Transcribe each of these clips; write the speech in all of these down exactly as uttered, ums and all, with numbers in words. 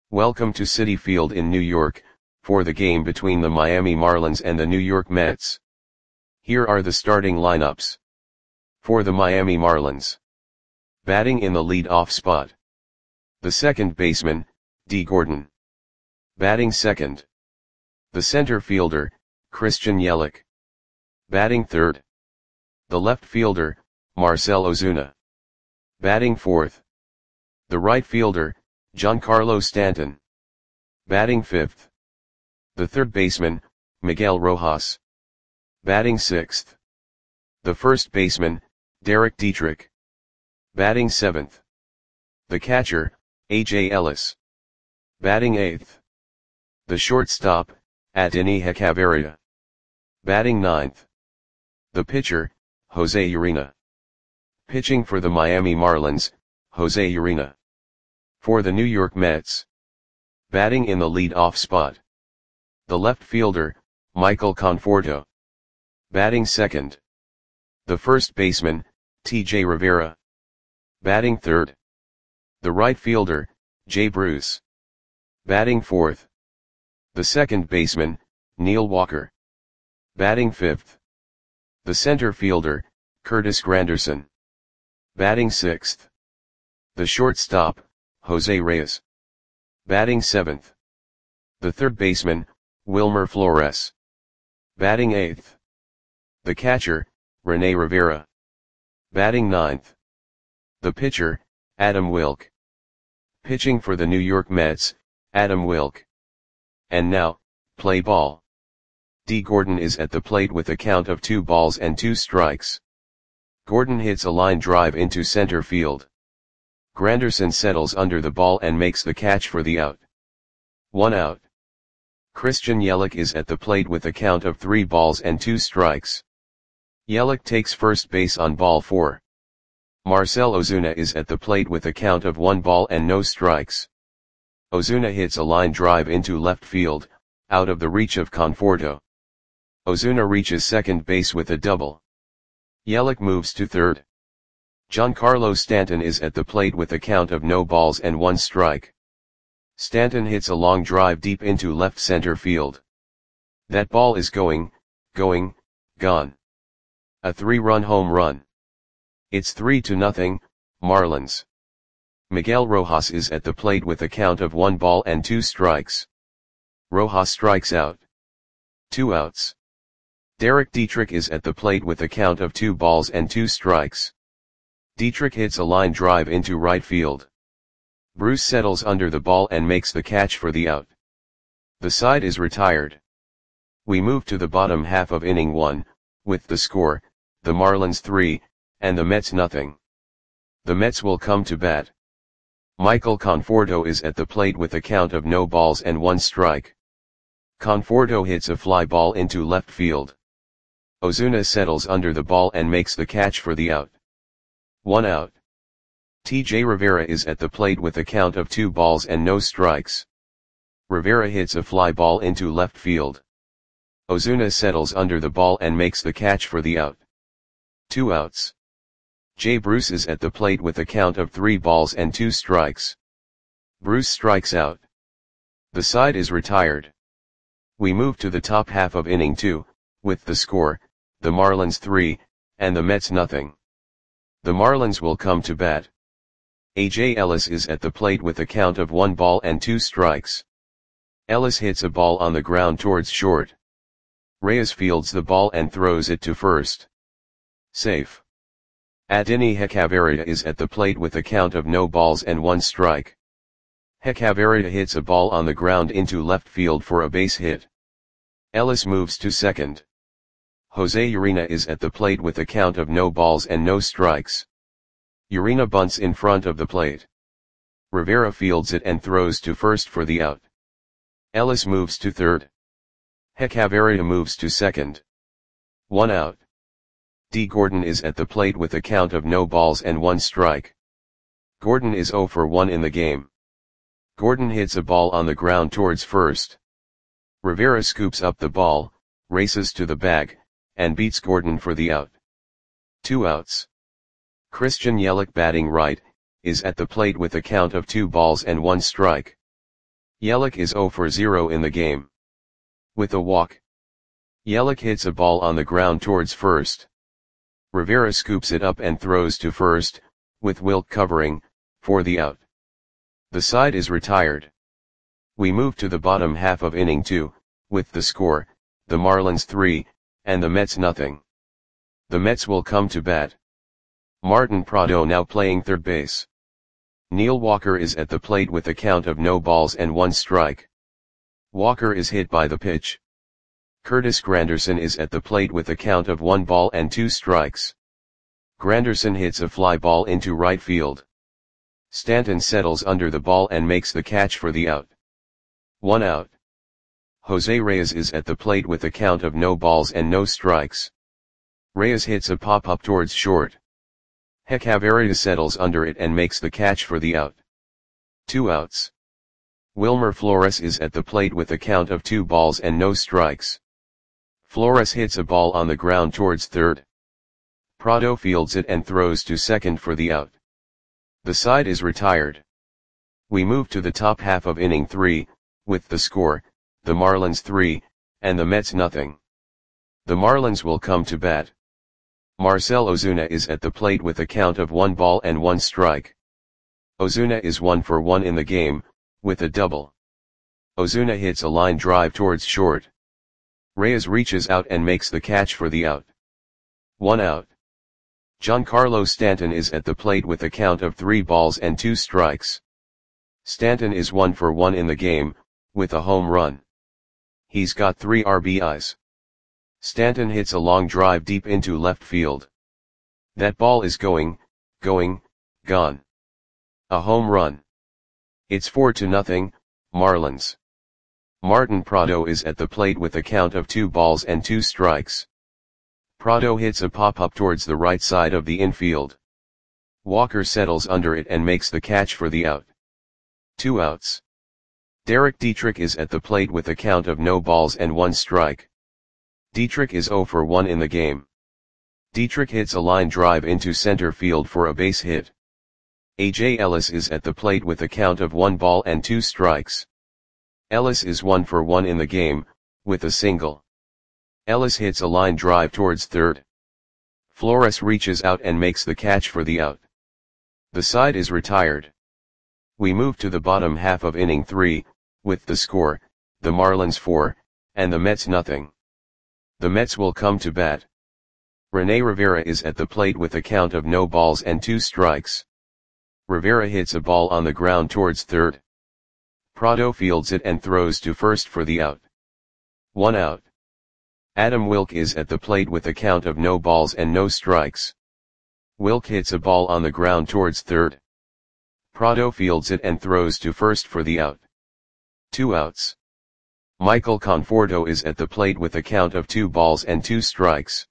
Welcome to Citi Field in New York, for the game between the Miami Marlins and the New York Mets. Here are the starting lineups. For the Miami Marlins. Batting in the lead-off spot. The second baseman, Dee Gordon. Batting second. The center fielder, Christian Yelich. Batting third. The left fielder, Marcell Ozuna. Batting fourth. The right fielder, Giancarlo Stanton. Batting fifth. The third baseman, Miguel Rojas. Batting sixth. The first baseman, Derek Dietrich. Batting seventh. The catcher, A J Ellis. Batting eighth. The shortstop, Adeiny Hechavarria. Batting ninth. The pitcher, Jose Urena. Pitching for the Miami Marlins, Jose Urena. For the New York Mets. Batting in the lead-off spot. The left fielder, Michael Conforto. Batting second. The first baseman, T J Rivera. Batting third. The right fielder, Jay Bruce. Batting fourth. The second baseman, Neil Walker. Batting fifth. The center fielder, Curtis Granderson. Batting sixth. The shortstop, Jose Reyes. Batting seventh. The third baseman, Wilmer Flores. Batting eighth. The catcher, Rene Rivera. Batting ninth. The pitcher, Adam Wilk. Pitching for the New York Mets, Adam Wilk. And now, play ball. Dee Gordon is at the plate with a count of two balls and two strikes. Gordon hits a line drive into center field. Granderson settles under the ball and makes the catch for the out. One out. Christian Yelich is at the plate with a count of three balls and two strikes. Yelich takes first base on ball four. Marcell Ozuna is at the plate with a count of one ball and no strikes. Ozuna hits a line drive into left field, out of the reach of Conforto. Ozuna reaches second base with a double. Yelich moves to third. Giancarlo Stanton is at the plate with a count of no balls and one strike. Stanton hits a long drive deep into left center field. That ball is going, going, gone. A three-run home run. It's three to nothing, Marlins. Miguel Rojas is at the plate with a count of one ball and two strikes. Rojas strikes out. Two outs. Derek Dietrich is at the plate with a count of two balls and two strikes. Dietrich hits a line drive into right field. Bruce settles under the ball and makes the catch for the out. The side is retired. We move to the bottom half of inning one, with the score, the Marlins three, and the Mets nothing. The Mets will come to bat. Michael Conforto is at the plate with a count of no balls and one strike. Conforto hits a fly ball into left field. Ozuna settles under the ball and makes the catch for the out. One out. T J Rivera is at the plate with a count of two balls and no strikes. Rivera hits a fly ball into left field. Ozuna settles under the ball and makes the catch for the out. Two outs. Jay Bruce is at the plate with a count of three balls and two strikes. Bruce strikes out. The side is retired. We move to the top half of inning two, with the score, the Marlins three, and the Mets nothing. The Marlins will come to bat. A J Ellis is at the plate with a count of one ball and two strikes. Ellis hits a ball on the ground towards short. Reyes fields the ball and throws it to first. Safe. Adeiny Hechavarria is at the plate with a count of no balls and one strike. Hechavarria hits a ball on the ground into left field for a base hit. Ellis moves to second. Jose Urena is at the plate with a count of no balls and no strikes. Urena bunts in front of the plate. Rivera fields it and throws to first for the out. Ellis moves to third. Hechavarria moves to second. One out. Dee Gordon is at the plate with a count of no balls and one strike. Gordon is zero for one in the game. Gordon hits a ball on the ground towards first. Rivera scoops up the ball, races to the bag, and beats Gordon for the out. Two outs. Christian Yelich batting right, is at the plate with a count of two balls and one strike. Yelich is zero for zero in the game. With a walk, Yelich hits a ball on the ground towards first. Rivera scoops it up and throws to first, with Wilk covering, for the out. The side is retired. We move to the bottom half of inning two, with the score, the Marlins three, and the Mets nothing. The Mets will come to bat. Martin Prado now playing third base. Neil Walker is at the plate with a count of no balls and one strike. Walker is hit by the pitch. Curtis Granderson is at the plate with a count of one ball and two strikes. Granderson hits a fly ball into right field. Stanton settles under the ball and makes the catch for the out. One out. Jose Reyes is at the plate with a count of no balls and no strikes. Reyes hits a pop-up towards short. Hechavarria settles under it and makes the catch for the out. Two outs. Wilmer Flores is at the plate with a count of two balls and no strikes. Flores hits a ball on the ground towards third. Prado fields it and throws to second for the out. The side is retired. We move to the top half of inning three, with the score, the Marlins three, and the Mets nothing. The Marlins will come to bat. Marcell Ozuna is at the plate with a count of one ball and one strike. Ozuna is one for one in the game, with a double. Ozuna hits a line drive towards short. Reyes reaches out and makes the catch for the out. One out. Giancarlo Stanton is at the plate with a count of three balls and two strikes. Stanton is one for one in the game, with a home run. He's got three R B Is. Stanton hits a long drive deep into left field. That ball is going, going, gone. A home run. It's four to nothing, Marlins. Martin Prado is at the plate with a count of two balls and two strikes. Prado hits a pop-up towards the right side of the infield. Walker settles under it and makes the catch for the out. Two outs. Derek Dietrich is at the plate with a count of no balls and one strike. Dietrich is zero for one in the game. Dietrich hits a line drive into center field for a base hit. A J Ellis is at the plate with a count of one ball and two strikes. Ellis is one for one in the game, with a single. Ellis hits a line drive towards third. Flores reaches out and makes the catch for the out. The side is retired. We move to the bottom half of inning three, with the score, the Marlins four, and the Mets nothing. The Mets will come to bat. Rene Rivera is at the plate with a count of no balls and two strikes. Rivera hits a ball on the ground towards third. Prado fields it and throws to first for the out. One out. Adam Wilk is at the plate with a count of no balls and no strikes. Wilk hits a ball on the ground towards third. Prado fields it and throws to first for the out. Two outs. Michael Conforto is at the plate with a count of two balls and two strikes.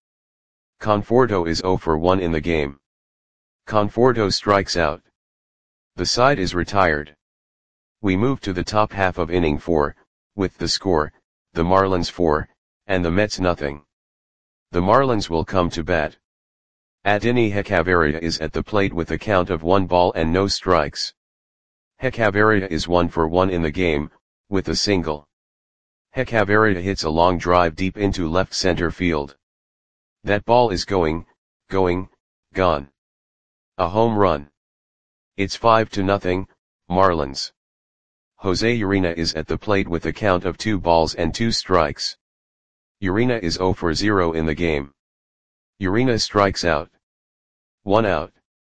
Conforto is zero for one in the game. Conforto strikes out. The side is retired. We move to the top half of inning four, with the score, the Marlins four, and the Mets nothing. The Marlins will come to bat. Adeiny Hechavarria is at the plate with a count of one ball and no strikes. Hechavarria is one for one in the game, with a single. Hechavarria hits a long drive deep into left center field. That ball is going, going, gone. A home run. It's five to nothing, Marlins. Jose Urena is at the plate with a count of two balls and two strikes. Urena is zero for zero in the game. Urena strikes out. One out.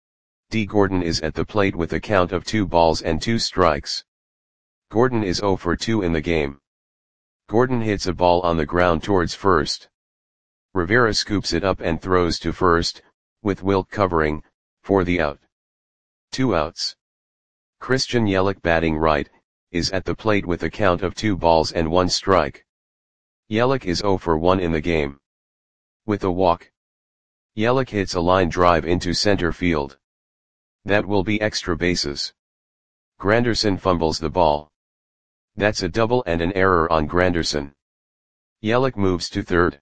D. Gordon is at the plate with a count of two balls and two strikes. Gordon is zero for two in the game. Gordon hits a ball on the ground towards first. Rivera scoops it up and throws to first, with Wilk covering, for the out. Two outs. Christian Yelich batting right, is at the plate with a count of two balls and one strike. Yelich is zero for one in the game. With a walk, Yelich hits a line drive into center field. That will be extra bases. Granderson fumbles the ball. That's a double and an error on Granderson. Yelich moves to third.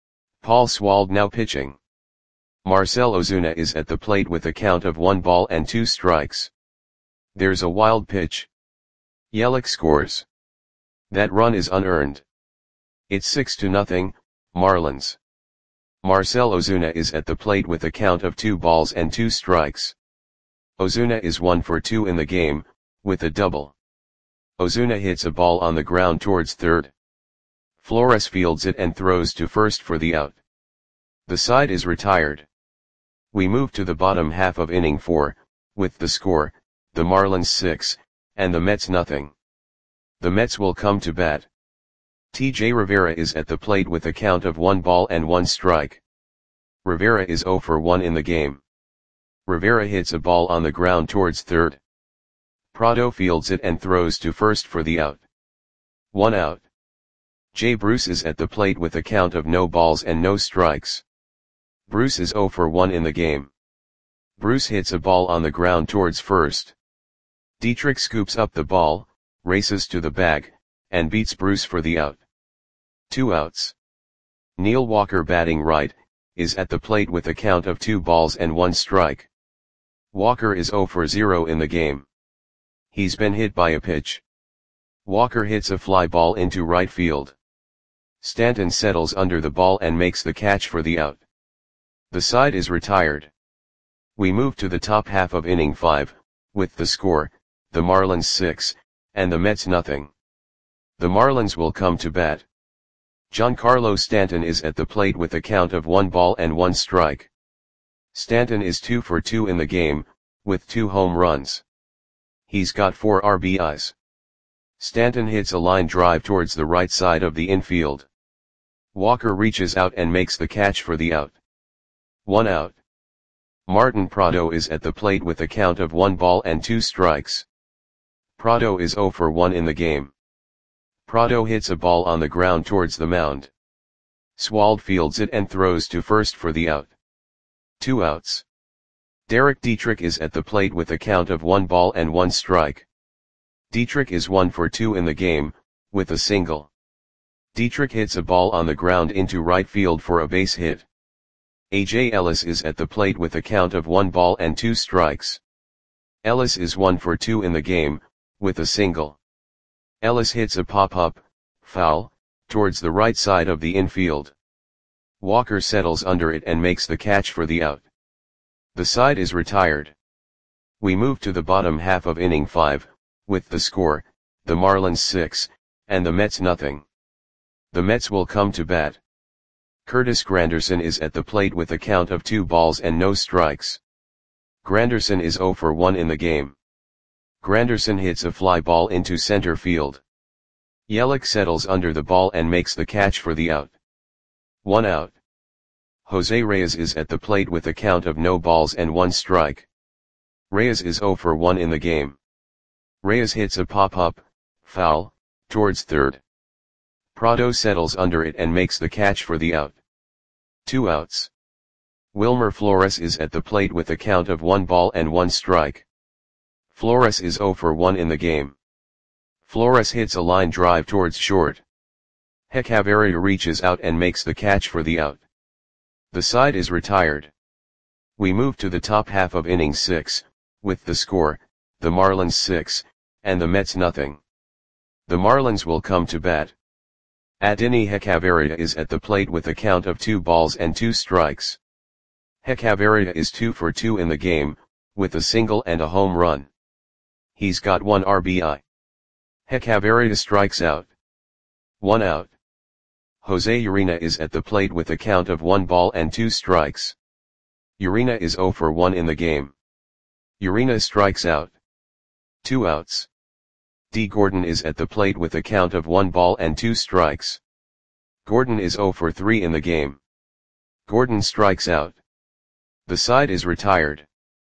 Paul Swald now pitching. Marcell Ozuna is at the plate with a count of one ball and two strikes. There's a wild pitch. Yelich scores. That run is unearned. It's six to nothing, Marlins. Marcell Ozuna is at the plate with a count of two balls and two strikes. Ozuna is one for two in the game, with a double. Ozuna hits a ball on the ground towards third. Flores fields it and throws to first for the out. The side is retired. We move to the bottom half of inning four, with the score, the Marlins six, and the Mets nothing. The Mets will come to bat. T J Rivera is at the plate with a count of one ball and one strike. Rivera is zero for one in the game. Rivera hits a ball on the ground towards third. Prado fields it and throws to first for the out. One out. Jay Bruce is at the plate with a count of no balls and no strikes. Bruce is zero for one in the game. Bruce hits a ball on the ground towards first. Dietrich scoops up the ball, races to the bag, and beats Bruce for the out. Two outs. Neil Walker, batting right, is at the plate with a count of two balls and one strike. Walker is zero for zero in the game. He's been hit by a pitch. Walker hits a fly ball into right field. Stanton settles under the ball and makes the catch for the out. The side is retired. We move to the top half of inning five, with the score, the Marlins six, and the Mets nothing. The Marlins will come to bat. Giancarlo Stanton is at the plate with a count of one ball and one strike. Stanton is two for two in the game, with two home runs. He's got four R B Is. Stanton hits a line drive towards the right side of the infield. Walker reaches out and makes the catch for the out. One out. Martin Prado is at the plate with a count of one ball and two strikes. Prado is zero for one in the game. Prado hits a ball on the ground towards the mound. Swald fields it and throws to first for the out. Two outs. Derek Dietrich is at the plate with a count of one ball and one strike. Dietrich is one for two in the game, with a single. Dietrich hits a ball on the ground into right field for a base hit. A J Ellis is at the plate with a count of one ball and two strikes. Ellis is one for two in the game, with a single. Ellis hits a pop-up, foul, towards the right side of the infield. Walker settles under it and makes the catch for the out. The side is retired. We move to the bottom half of inning five, with the score, the Marlins six, and the Mets nothing. The Mets will come to bat. Curtis Granderson is at the plate with a count of two balls and no strikes. Granderson is zero for one in the game. Granderson hits a fly ball into center field. Yelich settles under the ball and makes the catch for the out. One out. Jose Reyes is at the plate with a count of no balls and one strike. Reyes is zero for one in the game. Reyes hits a pop-up, foul, towards third. Prado settles under it and makes the catch for the out. Two outs. Wilmer Flores is at the plate with a count of one ball and one strike. Flores is zero for one in the game. Flores hits a line drive towards short. Hechavarria reaches out and makes the catch for the out. The side is retired. We move to the top half of inning six, with the score, the Marlins six, and the Mets nothing. The Marlins will come to bat. Adeiny Hechavarria is at the plate with a count of two balls and two strikes. Hechavarria is two for two in the game, with a single and a home run. He's got one R B I. Hechavarria strikes out. One out. Jose Urena is at the plate with a count of one ball and two strikes. Urena is zero for one in the game. Urena strikes out. Two outs. D. Gordon is at the plate with a count of one ball and two strikes. Gordon is zero for three in the game. Gordon strikes out. The side is retired.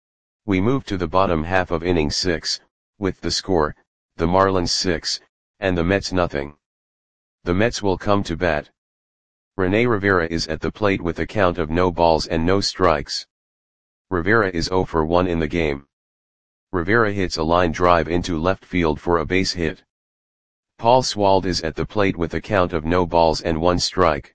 We move to the bottom half of inning six, with the score, the Marlins six, and the Mets nothing. The Mets will come to bat. Rene Rivera is at the plate with a count of no balls and no strikes. Rivera is zero for one in the game. Rivera hits a line drive into left field for a base hit. Paul Swald is at the plate with a count of no balls and one strike.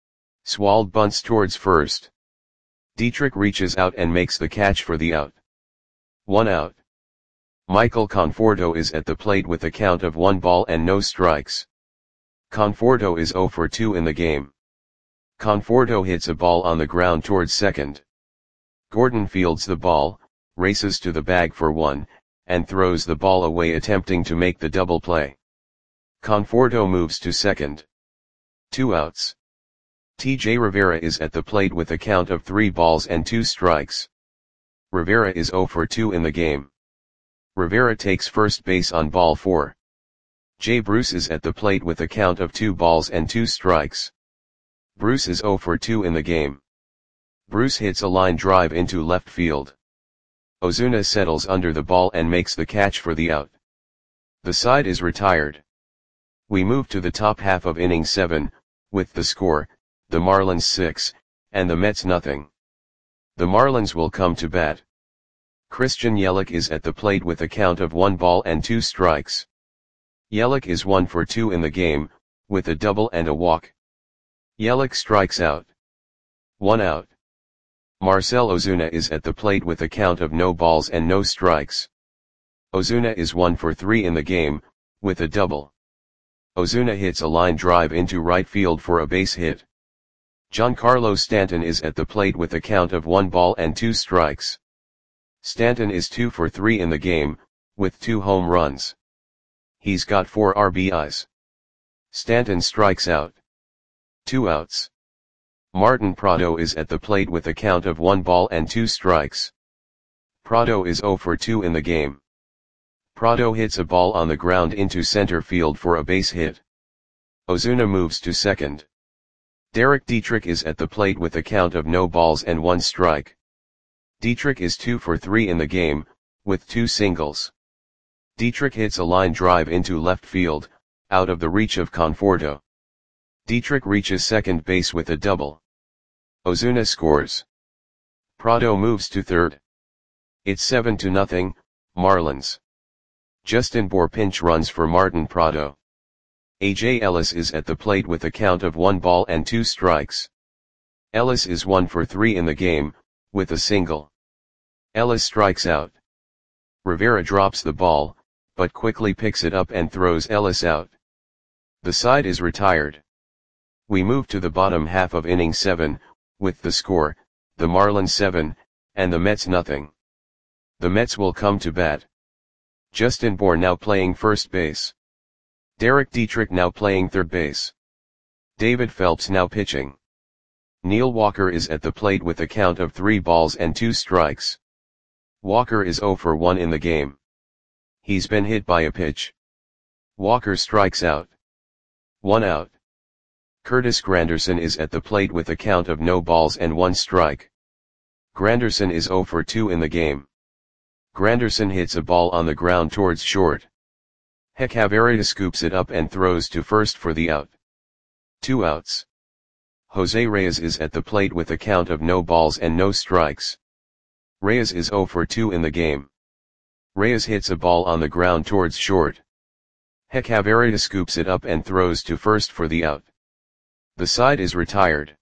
Swald bunts towards first. Dietrich reaches out and makes the catch for the out. One out. Michael Conforto is at the plate with a count of one ball and no strikes. Conforto is zero for two in the game. Conforto hits a ball on the ground towards second. Gordon fields the ball, races to the bag for one, and throws the ball away attempting to make the double play. Conforto moves to second. Two outs. T J Rivera is at the plate with a count of three balls and two strikes. Rivera is zero for two in the game. Rivera takes first base on ball four. Jay Bruce is at the plate with a count of two balls and two strikes. Bruce is zero for two in the game. Bruce hits a line drive into left field. Ozuna settles under the ball and makes the catch for the out. The side is retired. We move to the top half of inning seven, with the score, the Marlins six, and the Mets nothing. The Marlins will come to bat. Christian Yelich is at the plate with a count of one ball and two strikes. Yelich is one for two in the game, with a double and a walk. Yelich strikes out. One out. Marcell Ozuna is at the plate with a count of no balls and no strikes. Ozuna is one for three in the game, with a double. Ozuna hits a line drive into right field for a base hit. Giancarlo Stanton is at the plate with a count of one ball and two strikes. Stanton is two for three in the game, with two home runs. He's got four R B Is. Stanton strikes out. Two outs. Martin Prado is at the plate with a count of one ball and two strikes. Prado is zero for two in the game. Prado hits a ball on the ground into center field for a base hit. Ozuna moves to second. Derek Dietrich is at the plate with a count of no balls and one strike. Dietrich is two for three in the game, with two singles. Dietrich hits a line drive into left field, out of the reach of Conforto. Dietrich reaches second base with a double. Ozuna scores. Prado moves to third. It's seven to nothing, Marlins. Justin Bour pinch runs for Martin Prado. A J Ellis is at the plate with a count of one ball and two strikes. Ellis is one for three in the game, with a single. Ellis strikes out. Rivera drops the ball, but quickly picks it up and throws Ellis out. The side is retired. We move to the bottom half of inning seven, with the score, the Marlins seven, and the Mets nothing. The Mets will come to bat. Justin Bour now playing first base. Derek Dietrich now playing third base. David Phelps now pitching. Neil Walker is at the plate with a count of three balls and two strikes. Walker is zero for one in the game. He's been hit by a pitch. Walker strikes out. One out. Curtis Granderson is at the plate with a count of no balls and one strike. Granderson is zero for two in the game. Granderson hits a ball on the ground towards short. Hechavarria scoops it up and throws to first for the out. Two outs. Jose Reyes is at the plate with a count of no balls and no strikes. Reyes is zero for two in the game. Reyes hits a ball on the ground towards short. Hechavarria scoops it up and throws to first for the out. The side is retired.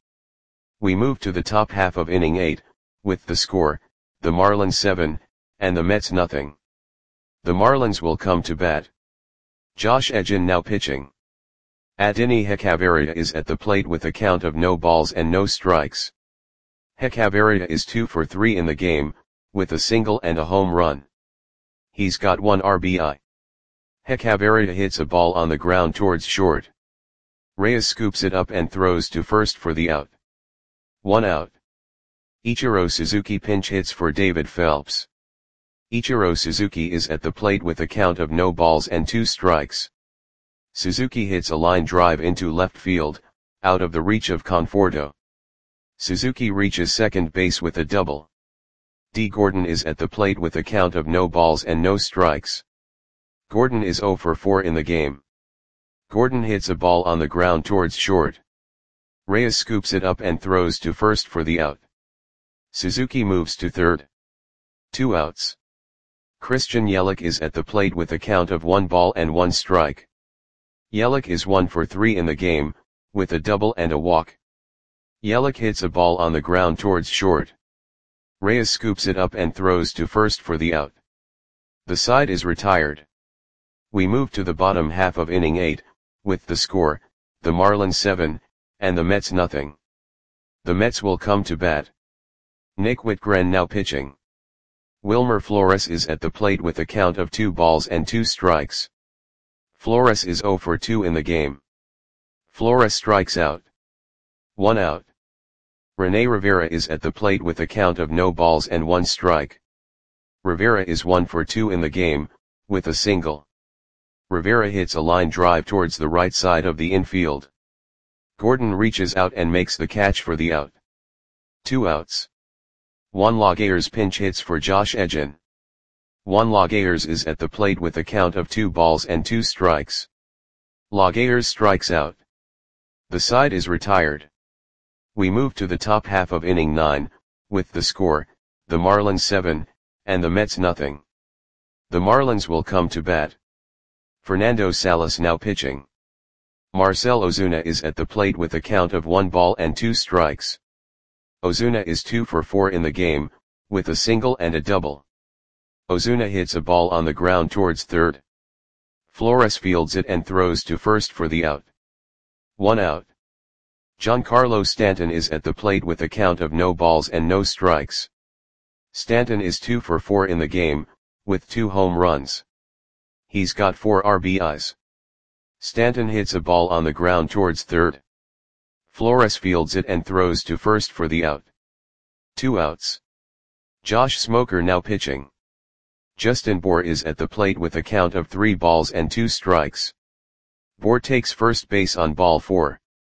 We move to the top half of inning eight, with the score, the Marlins seven, and the Mets nothing. The Marlins will come to bat. Josh Edgin now pitching. Adeiny Hechavarria is at the plate with a count of no balls and no strikes. Hechavarria is two for three in the game, with a single and a home run. He's got one R B I. Hechavarria hits a ball on the ground towards short. Reyes scoops it up and throws to first for the out. One out. Ichiro Suzuki pinch hits for David Phelps. Ichiro Suzuki is at the plate with a count of no balls and two strikes. Suzuki hits a line drive into left field, out of the reach of Conforto. Suzuki reaches second base with a double. D. Gordon is at the plate with a count of no balls and no strikes. Gordon is zero for four in the game. Gordon hits a ball on the ground towards short. Reyes scoops it up and throws to first for the out. Suzuki moves to third. Two outs. Christian Yelich is at the plate with a count of one ball and one strike. Yelich is one for three in the game, with a double and a walk. Yelich hits a ball on the ground towards short. Reyes scoops it up and throws to first for the out. The side is retired. We move to the bottom half of inning eight, with the score, the Marlins seven, and the Mets nothing. The Mets will come to bat. Nick Whitgren now pitching. Wilmer Flores is at the plate with a count of two balls and two strikes. Flores is zero for two in the game. Flores strikes out. One out. Rene Rivera is at the plate with a count of no balls and one strike. Rivera is one for two in the game, with a single. Rivera hits a line drive towards the right side of the infield. Gordon reaches out and makes the catch for the out. Two outs. Juan Lagares pinch hits for Josh Edgin. Juan Lagares is at the plate with a count of two balls and two strikes. Lagares strikes out. The side is retired. We move to the top half of inning nine, with the score, the Marlins seven, and the Mets nothing. The Marlins will come to bat. Fernando Salas now pitching. Marcell Ozuna is at the plate with a count of one ball and two strikes. Ozuna is two for four in the game, with a single and a double. Ozuna hits a ball on the ground towards third. Flores fields it and throws to first for the out. One out. Giancarlo Stanton is at the plate with a count of no balls and no strikes. Stanton is two for four in the game, with two home runs. He's got four R B Is. Stanton hits a ball on the ground towards third. Flores fields it and throws to first for the out. Two outs. Josh Smoker now pitching. Justin Bour is at the plate with a count of three balls and two strikes. Bour takes first base on ball four.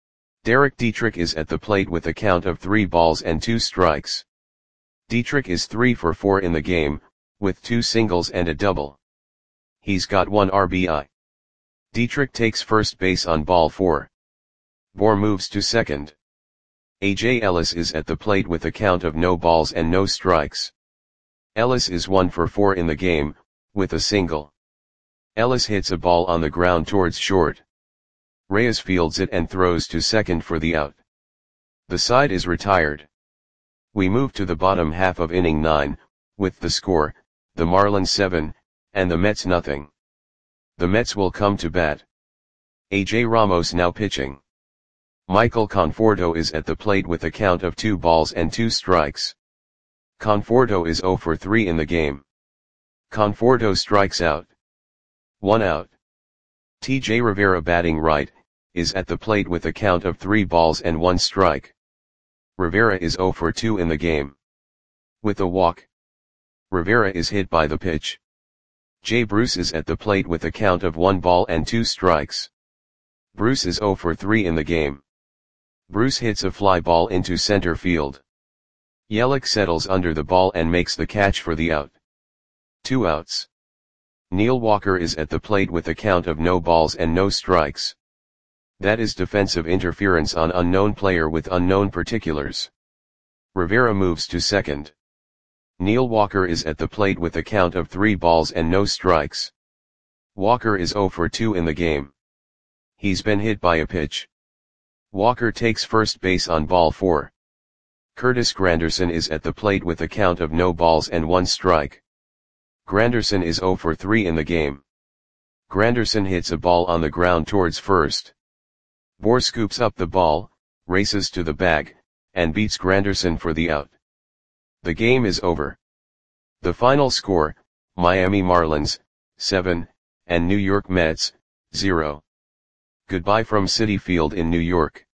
Derek Dietrich is at the plate with a count of three balls and two strikes. Dietrich is three for four in the game, with two singles and a double. He's got one R B I. Dietrich takes first base on ball four. Bour moves to second. A J Ellis is at the plate with a count of no balls and no strikes. Ellis is one for four in the game, with a single. Ellis hits a ball on the ground towards short. Reyes fields it and throws to second for the out. The side is retired. We move to the bottom half of inning nine, with the score, the Marlins seven, and the Mets nothing. The Mets will come to bat. A J Ramos now pitching. Michael Conforto is at the plate with a count of two balls and two strikes. Conforto is zero for three in the game. Conforto strikes out. One out. T J Rivera batting right, is at the plate with a count of three balls and one strike. Rivera is zero for two in the game. With a walk. Rivera is hit by the pitch. Jay Bruce is at the plate with a count of one ball and two strikes. Bruce is zero for three in the game. Bruce hits a fly ball into center field. Yelich settles under the ball and makes the catch for the out. Two outs. Neil Walker is at the plate with a count of no balls and no strikes. That is defensive interference on unknown player with unknown particulars. Rivera moves to second. Neil Walker is at the plate with a count of three balls and no strikes. Walker is zero for two in the game. He's been hit by a pitch. Walker takes first base on ball four. Curtis Granderson is at the plate with a count of no balls and one strike. Granderson is zero for three in the game. Granderson hits a ball on the ground towards first. Bour scoops up the ball, races to the bag, and beats Granderson for the out. The game is over. The final score, Miami Marlins, seven, and New York Mets, zero. Goodbye from Citi Field in New York.